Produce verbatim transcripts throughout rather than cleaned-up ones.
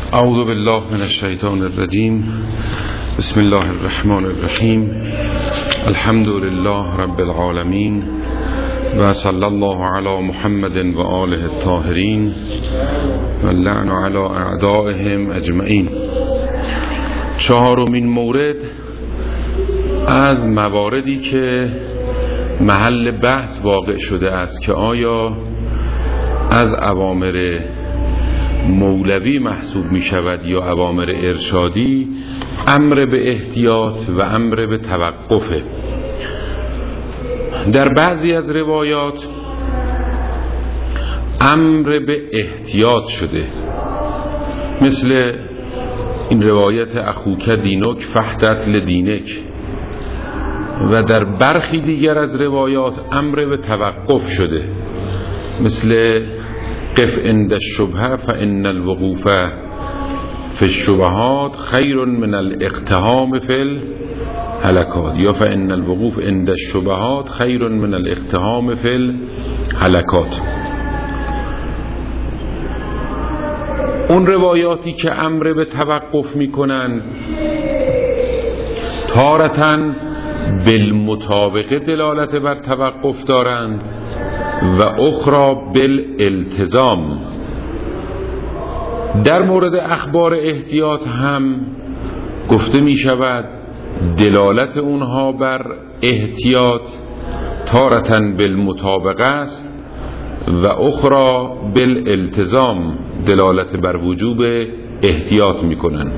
اعوذ بالله من الشیطان الرجیم. بسم الله الرحمن الرحیم. الحمد لله رب العالمین و صلی الله علی محمد و آله الطاهرین و اللعن علی اعدائهم اجمعین. چهارمین مورد از مواردی که محل بحث واقع شده است که آیا از اوامر مولوی محسوب می شود یا اوامر ارشادی، امر به احتیاط و امر به توقفه. در بعضی از روایات امر به احتیاط شده، مثل این روایت اخوک دینک فحتت لدینک، و در برخی دیگر از روایات امر به توقف شده، مثل قف عند الشبهه فان الوقوف فی الشبهات خیر من الاقتحام فی الهلکات، یا فان الوقوف عند الشبهات خیر من الاقتحام فی الهلکات. اون روایاتی که امر به توقف میکنن تارتاً بالمطابقه دلالت بر توقف دارند و اخرى بالالتزام. در مورد اخبار احتیاط هم گفته می شود دلالت اونها بر احتیاط تارتاً بالمطابقه است و اخرى بالالتزام، دلالت بر وجوب احتیاط می کنند.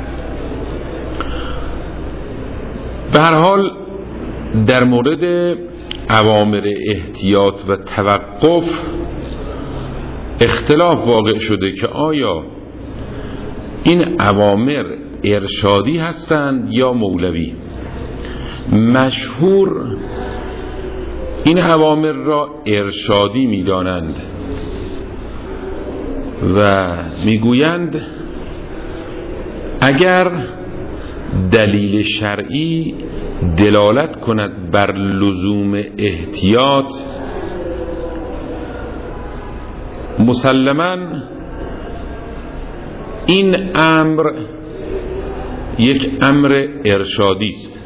به هر حال در مورد اوامر احتیاط و توقف اختلاف واقع شده که آیا این اوامر ارشادی هستند یا مولوی. مشهور این اوامر را ارشادی می‌دانند و میگویند اگر دلیل شرعی دلالت کند بر لزوم احتیاط، مسلماً این امر یک امر ارشادی است.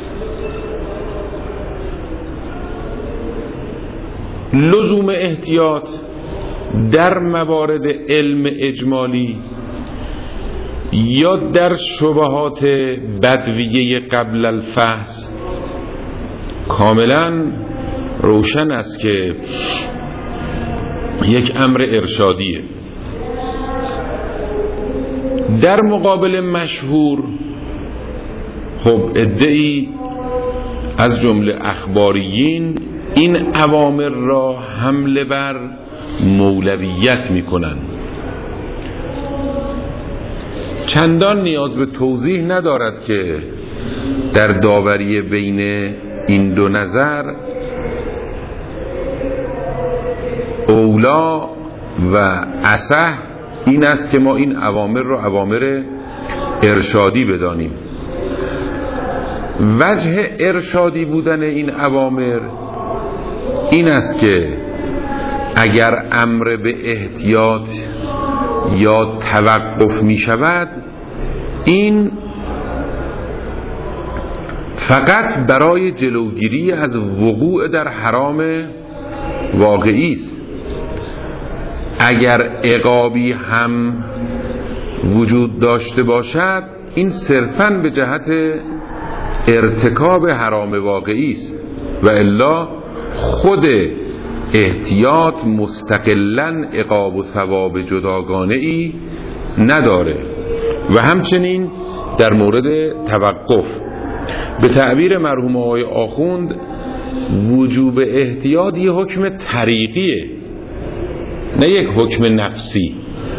لزوم احتیاط در موارد علم اجمالی یا در شبهات بدویه قبل الفحص کاملا روشن است که یک امر ارشادیه. در مقابل مشهور خب عده‌ای از جمله اخباریین این اوامر را حمله بر مولویت میکنند. چندان نیاز به توضیح ندارد که در داوری بین این دو نظر اولا و اصح این است که ما این اوامر را اوامر ارشادی بدانیم. وجه ارشادی بودن این اوامر این است که اگر امر به احتیاط یا توقف می شود، این فقط برای جلوگیری از وقوع در حرام واقعی است. اگر عقابی هم وجود داشته باشد، این صرفاً به جهت ارتکاب حرام واقعی است و الا خود احتیاط مستقلاً عقاب و ثواب جداگانه ای نداره. و همچنین در مورد توقف به تعبیر مرحوم آقای آخوند وجوب احتیاط یه حکم طریقیه، نه یک حکم نفسی.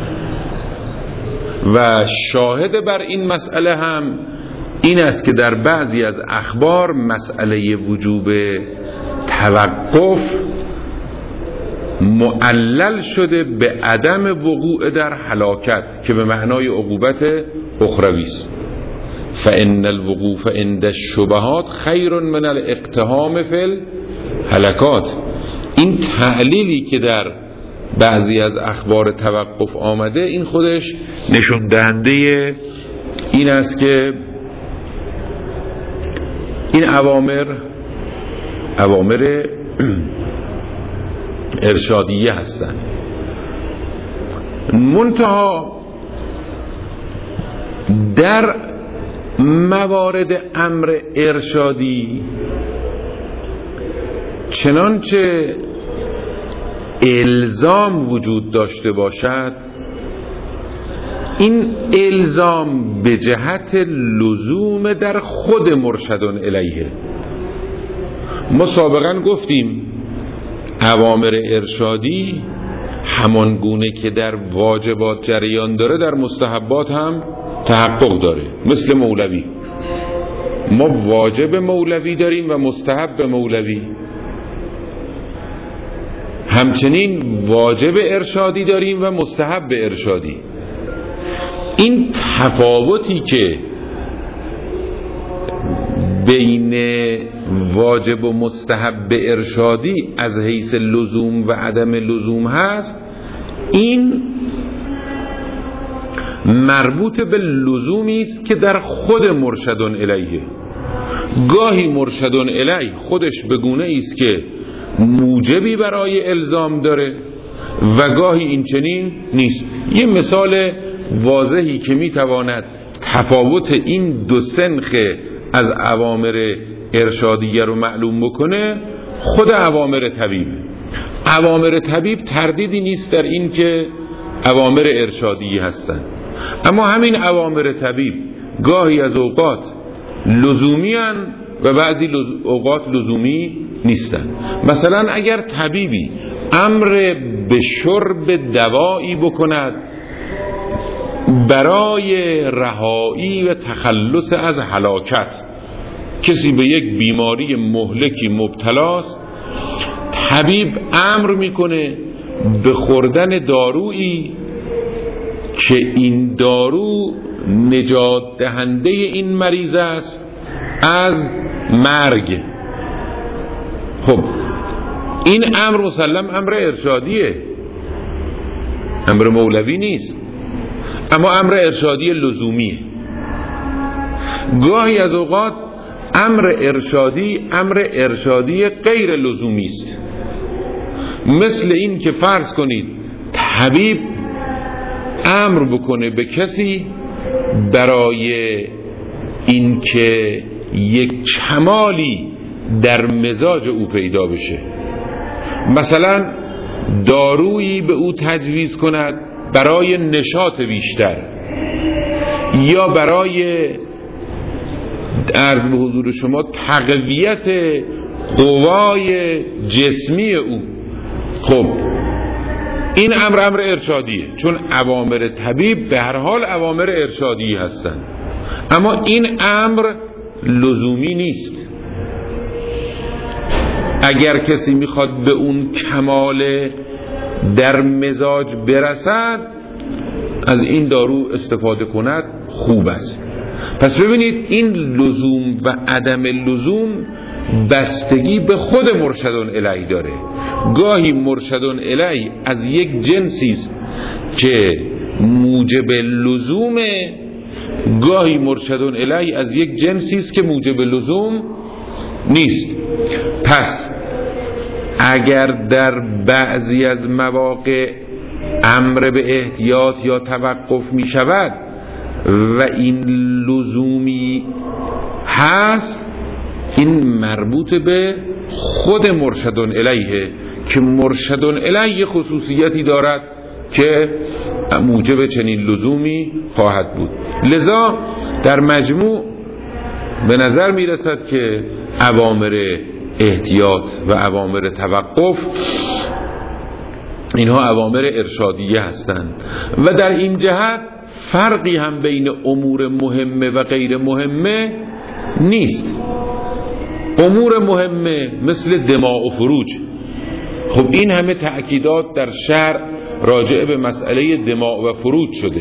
و شاهد بر این مسئله هم این است که در بعضی از اخبار مسئله وجوب توقف معلل شده به عدم وقوع در هلاکت که به معنای عقوبت اخروی است. فان الوقوف عند الشبهات خیر من الاقتحام فی الهلکات. این تعلیلی که در بعضی از اخبار توقف آمده، این خودش نشون دهنده این است که این اوامر اوامر ارشادیه هستند. منتها در موارد امر ارشادی چنانچه الزام وجود داشته باشد، این الزام به جهت لزوم در خود مرشدون الیه. ما سابقا گفتیم اوامر ارشادی همان گونه که در واجبات جریان داره در مستحبات هم تحقق داره. مثل مولوی، ما واجب مولوی داریم و مستحب مولوی، همچنین واجب ارشادی داریم و مستحب ارشادی. این تفاوتی که بین واجب و مستحب ارشادی از حیث لزوم و عدم لزوم هست، این مربوط به لزومی است که در خود مرشدون الیه. گاهی مرشدون الیه خودش به گونه است که موجبی برای الزام داره و گاهی این چنین نیست. یه مثال واضحی که میتواند تفاوت این دو سنخ از اوامر ارشادیه رو معلوم بکنه خود اوامر طبیب. اوامر طبیب تردیدی نیست در این که اوامر ارشادیه هستند، اما همین اوامر طبیب گاهی از اوقات لزومی هستند و بعضی لز... اوقات لزومی نیستند. مثلا اگر طبیبی امر به شرب دوایی بکند برای رهایی و تخلص از هلاکت، کسی به یک بیماری مهلکی مبتلاست، طبیب امر میکنه به خوردن دارویی که این دارو نجات دهنده این مریض است از مرگ. خب این امر مسلم امر ارشادیه، امر مولوی نیست، اما امر ارشادی لزومیه. گاهی از اوقات امر ارشادی امر ارشادی غیر لزومی است، مثل این که فرض کنید طبیب امر بکنه به کسی برای این که یک کمالی در مزاج او پیدا بشه، مثلا دارویی به او تجویز کند برای نشاط بیشتر یا برای عرض به حضور شما تقویت قوای جسمی او. خب این امر امر ارشادیه، چون اوامر طبیب به هر حال اوامر ارشادی هستند، اما این امر لزومی نیست. اگر کسی میخواد به اون کمال در مزاج برسد از این دارو استفاده کند خوب است. پس ببینید این لزوم و عدم لزوم بستگی به خود مرشدون الیه داره. گاهی مرشدون الیه از یک جنسی است که موجب لزومه، گاهی مرشدون الیه از یک جنسی است که موجب لزوم نیست. پس اگر در بعضی از مواقع امر به احتیاط یا توقف می شود و این لزومی هست، این مربوط به خود مرشدون الیه که مرشدون الیه خصوصیتی دارد که موجب چنین لزومی خواهد بود. لذا در مجموع به نظر می رسد که اوامر احتیاط و اوامر توقف اینها اوامر ارشادیه هستند و در این جهت فرقی هم بین امور مهمه و غیر مهمه نیست. امور مهمه مثل دماء و فروج، خب این همه تأکیدات در شرع راجع به مسئله دماء و فروج شده.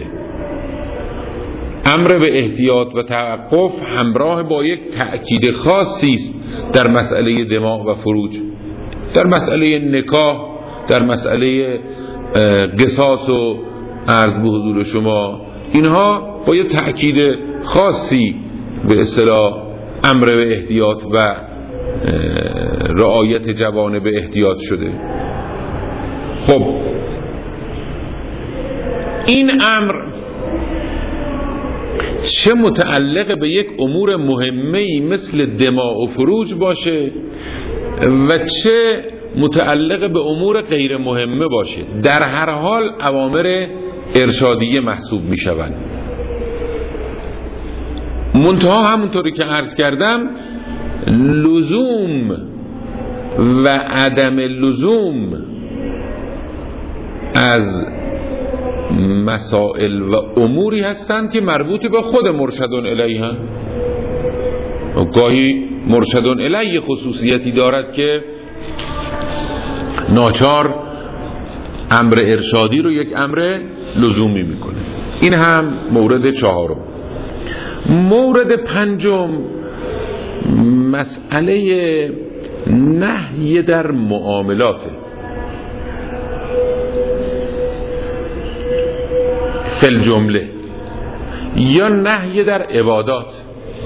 امر به احتیاط و توقف همراه با یک تأکید خاصی است در مسئله دماء و فروج. در مسئله نکاح، در مسئله قصاص و عرض به حضور شما، اینها با یه تأکید خاصی به اصطلاح امر به احتیاط و رعایت جوانب به احتیاط شده. خب این امر چه متعلق به یک امور مهمه‌ای مثل دماء و فروج باشه و چه متعلق به امور غیر مهمه باشه، در هر حال اوامر ارشادیه محسوب می شوند. منتها همونطوری که عرض کردم لزوم و عدم لزوم از مسائل و اموری هستند که مربوط به خود مرشدون الیه هستند. گاهی مرشدون الیه خصوصیتی دارد که ناچار امر ارشادی رو یک امر لزومی میکنه. این هم مورد چهارم. مورد پنجم مسئله نهی در معاملات فل جمله یا نهی در عبادات.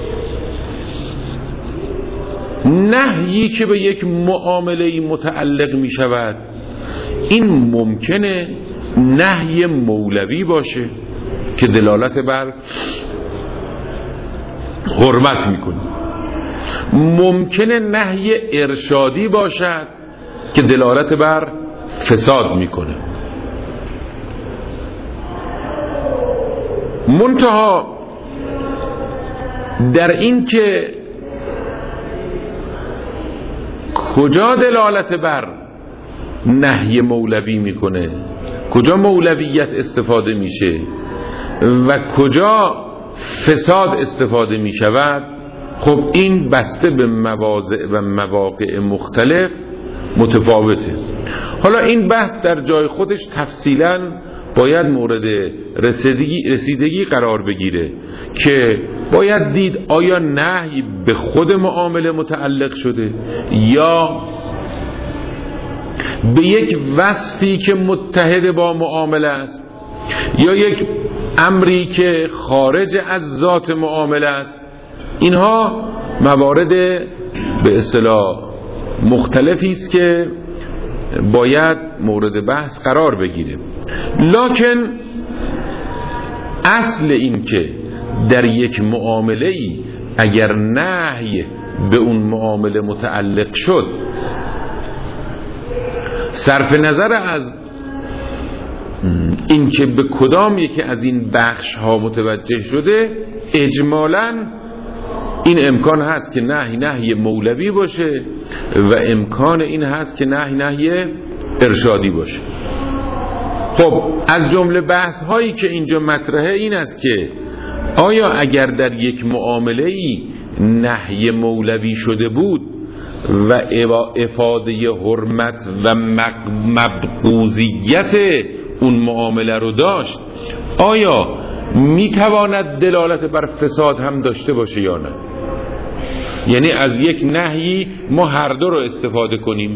نهیی که به یک معامله متعلق می شود این ممکنه نهی مولوی باشه که دلالت بر حرمت میکنه، ممکنه نهی ارشادی باشد که دلالت بر فساد میکنه. منتها در این که کجا دلالت بر نهی مولوی میکنه، کجا مولویت استفاده میشه و کجا فساد استفاده میشود، خب این بسته به مواضع و مواقع مختلف متفاوته. حالا این بحث در جای خودش تفصیلاً باید مورد رسیدگی, رسیدگی قرار بگیره که باید دید آیا نهی به خود معامله متعلق شده یا به یک وصفی که متحد با معامله است یا یک امری که خارج از ذات معامله است. اینها موارد به اصطلاح مختلفی است که باید مورد بحث قرار بگیره. لکن اصل این که در یک معامله‌ای اگر نهی به اون معامله متعلق شد، صرف نظر از این که به کدام یکی از این بخش ها متوجه شده، اجمالاً این امکان هست که نهی نهی مولوی باشه و امکان این هست که نهی نهی ارشادی باشه. خب از جمله بحث هایی که اینجا مطرحه این است که آیا اگر در یک معامله‌ای نهی مولوی شده بود و افاده حرمت و مبغوضیت اون معامله رو داشت، آیا میتواند دلالت بر فساد هم داشته باشه یا نه؟ یعنی از یک نهی ما هر دو رو استفاده کنیم.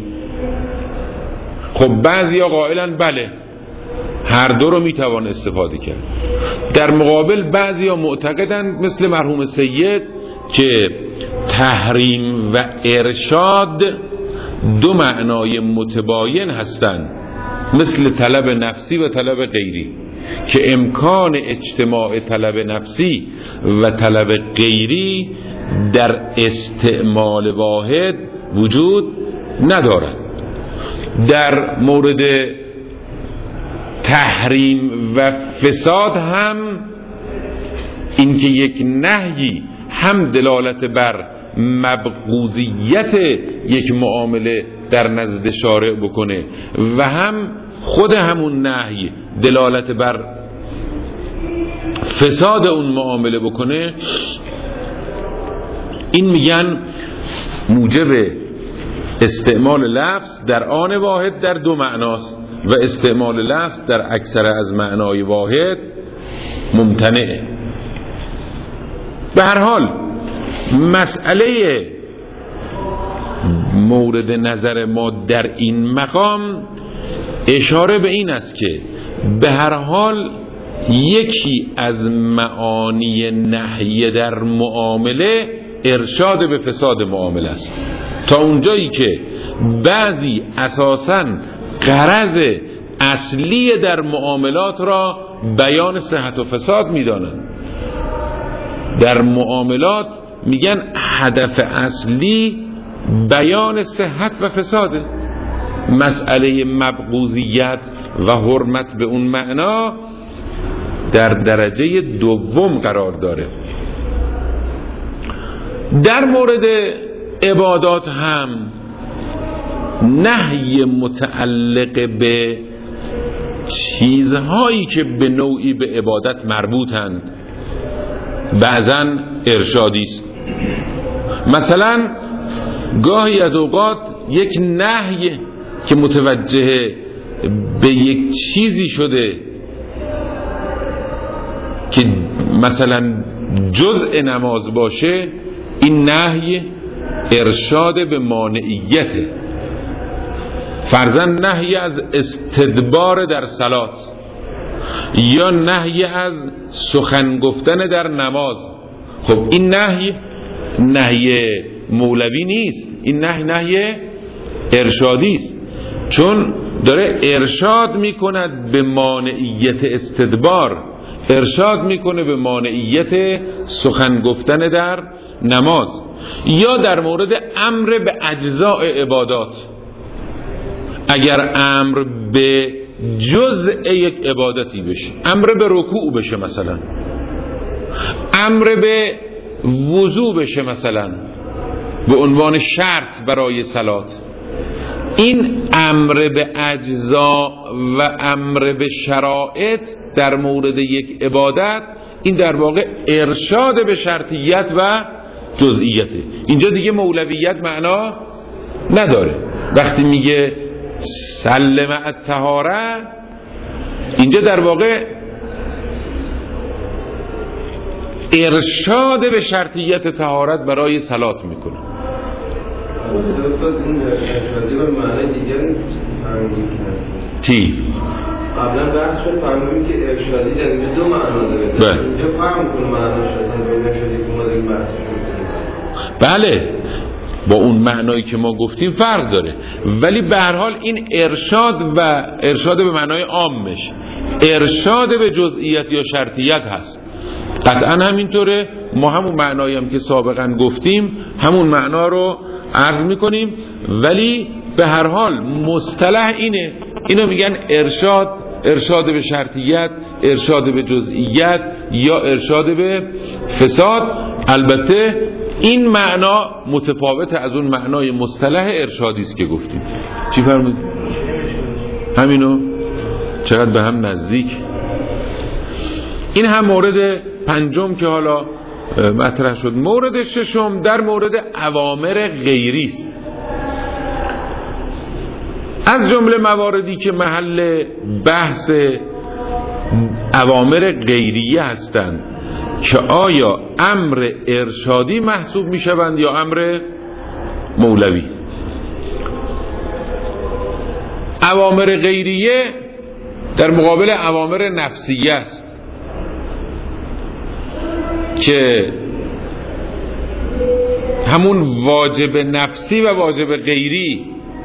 خب بعضیا قائلن بله هر دو رو میتوان استفاده کرد. در مقابل بعضیا معتقدند مثل مرحوم سید که تحریم و ارشاد دو معنای متباین هستند، مثل طلب نفسی و طلب غیری، که امکان اجتماع طلب نفسی و طلب غیری در استعمال واحد وجود ندارد. در مورد تحریم و فساد هم اینکه یک نهی هم دلالت بر مبغوضیت یک معامله در نزد شارع بکنه و هم خود همون نهی دلالت بر فساد اون معامله بکنه، این میگن موجب استعمال لفظ در آن واحد در دو معناست و استعمال لفظ در اکثر از معنای واحد ممتنعه. به هر حال مسئله مورد نظر ما در این مقام اشاره به این است که به هر حال یکی از معانی نهی در معامله ارشاد به فساد معامله است، تا اونجایی که بعضی اساساً غرض اصلی در معاملات را بیان صحت و فساد می‌دانند. در معاملات میگن هدف اصلی بیان صحت و فساده. مسئله مبغوضیت و حرمت به اون معنا در درجه دوم قرار داره. در مورد عبادات هم نهی متعلق به چیزهایی که به نوعی به عبادت مربوطند بعضاً ارشادی است. مثلا گاهی از اوقات یک نهی که متوجه به یک چیزی شده که مثلا جزء نماز باشه، این نهی ارشاد به مانعیته. فرضاً نهی از استدبار در صلات یا نهی از سخن گفتن در نماز. خب این نهی نهی مولوی نیست، این نهی نهی ارشادی است، چون داره ارشاد میکند به مانعیت استدبار، ارشاد میکنه به مانعیت سخن گفتن در نماز. یا در مورد امر به اجزاء عبادات، اگر امر به جزء یک عبادتی بشه، امر به رکوع بشه، مثلا امر به وضو بشه مثلا به عنوان شرط برای صلات، این امر به اجزا و امر به شرایط در مورد یک عبادت، این در واقع ارشاد به شرطیت و جزئیته. اینجا دیگه مولویت معنا نداره. وقتی میگه سلم الطهاره، اینجا در واقع ارشاد به شرطیت طهارت برای صلات میکنه. چی؟ قبلا بحث شد فهمیدیم که ارشادی در دو معنا داره. بله. اینجا فهم کنه معناش اصلا به ارشادی که ما داریم بحث شد. بله، با اون معنایی که ما گفتیم فرق داره، ولی به هر حال این ارشاد و ارشاد به معنای عامش، ارشاد به جزئیات یا شرطیت هست. قطعا همینطوره. ما همون معنایی هم که سابقا گفتیم همون معنا رو عرض میکنیم، ولی به هر حال مصطلح اینه. اینو میگن ارشاد، ارشاد به شرطیت، ارشاد به جزئیت یا ارشاد به فساد. البته این معنا متفاوت از اون معنای مصطلح ارشادی است که گفتیم. چی فرمودید؟ همینو؟ چقدر به هم نزدیک. این هم مورد پنجم که حالا مطرح شد. مورد ششم در مورد اوامر غیری است. از جمله مواردی که محل بحث اوامر غیریه هستند که آیا امر ارشادی محسوب می شوند یا امر مولوی. اوامر غیریه در مقابل اوامر نفسیه است که همون واجب نفسی و واجب غیری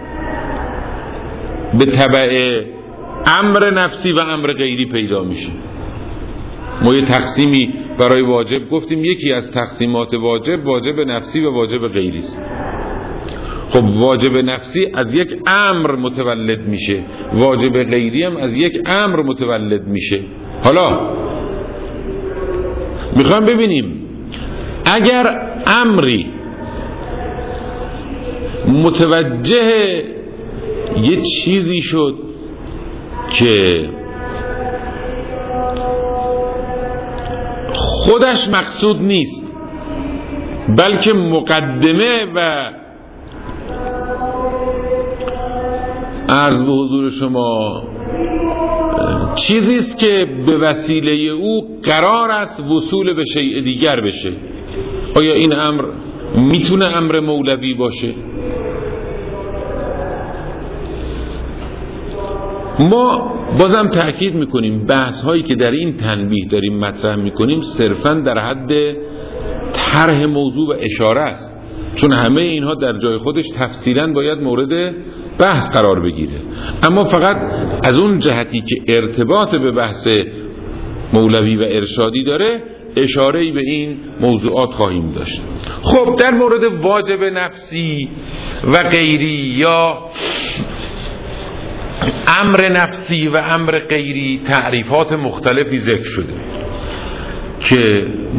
به تبع امر نفسی و امر غیری پیدا میشه. ما یه تقسیمی برای واجب گفتیم، یکی از تقسیمات واجب واجب نفسی و واجب غیری است. خب واجب نفسی از یک امر متولد میشه، واجب غیری هم از یک امر متولد میشه. حالا میخوام ببینیم اگر امری متوجه یه چیزی شد که خودش مقصود نیست بلکه مقدمه و عرض به حضور شما چیزی است که به وسیله او قرار است وصول به شیء دیگر بشه، آیا این امر میتونه امر مولوی باشه؟ ما بازم تأکید میکنیم بحث هایی که در این تنبیه داریم مطرح میکنیم صرفاً در حد طرح موضوع و اشاره است، چون همه اینها در جای خودش تفصیلاً باید مورد بحث قرار بگیره، اما فقط از اون جهتی که ارتباط به بحث مولوی و ارشادی داره اشاره‌ای به این موضوعات خواهیم داشت. خب در مورد واجب نفسی و غیری یا امر نفسی و امر غیری تعریفات مختلفی ذکر شده که